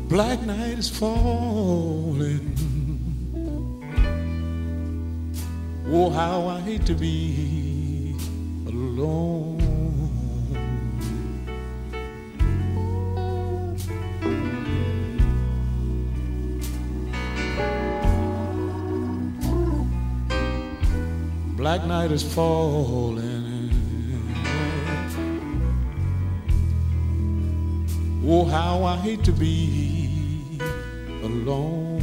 Black night is falling. Oh, how I hate to be alone. Black night is falling. Oh, how I hate to be alone.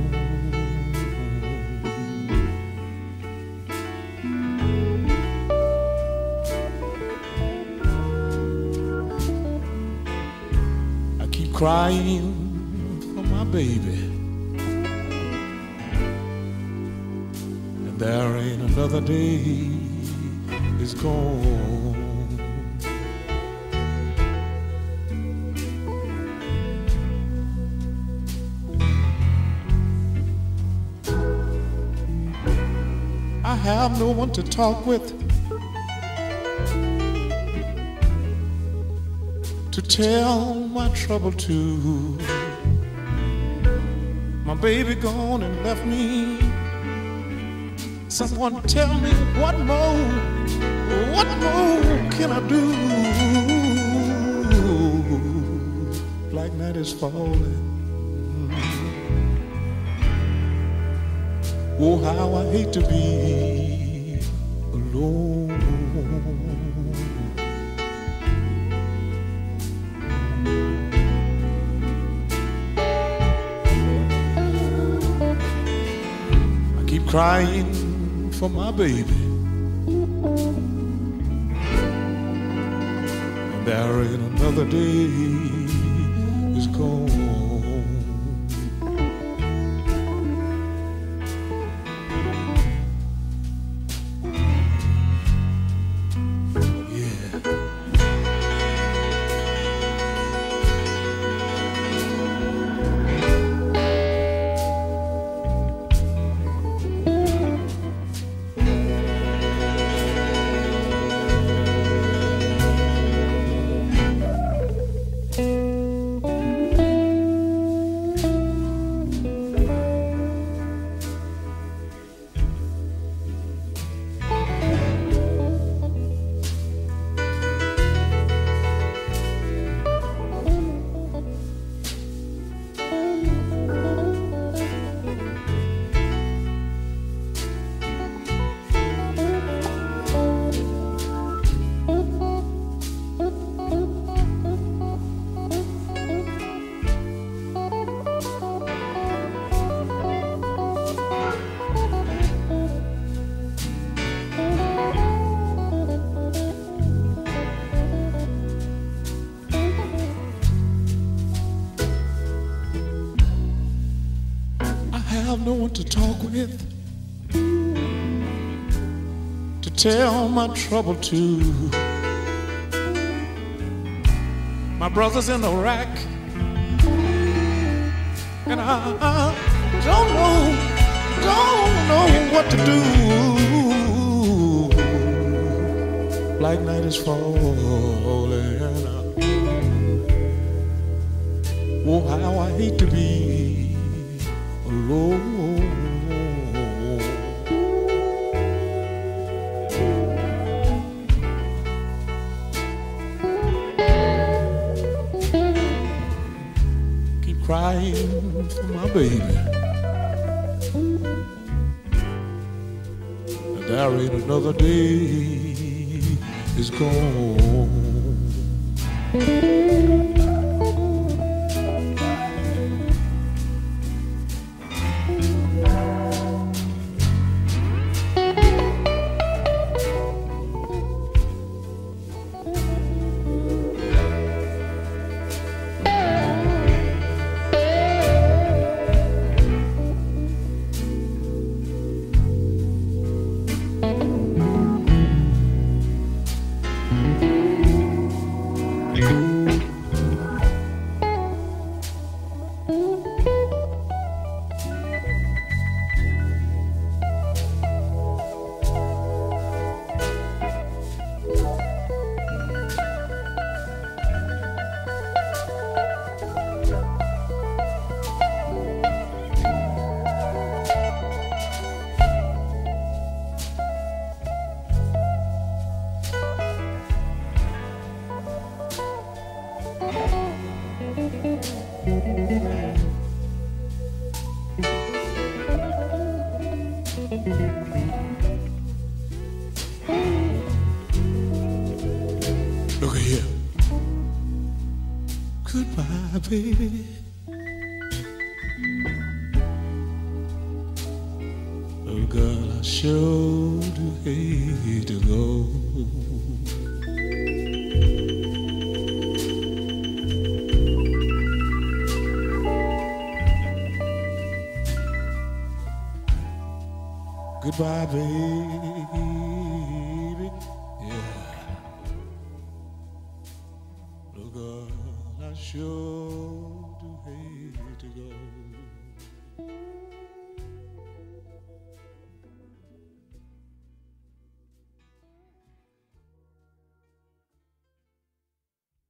I keep crying for my baby, and there ain't another day is gone. I have no one to talk with, to tell my trouble to. My baby gone and left me. Someone tell me what more can I do? Black night is falling. Oh, how I hate to be alone. I keep crying for my baby, and there ain't another day is gone. I have no one to talk with, to tell my trouble to. My brother's in Iraq, and I don't know what to do. Black night is falling. Oh, how I hate to be alone. Keep crying for my baby, and there ain't another day is gone. baby. Oh, girl, I sure do hate to go. Goodbye, baby. Yeah. Oh, girl, I sure do hate to go.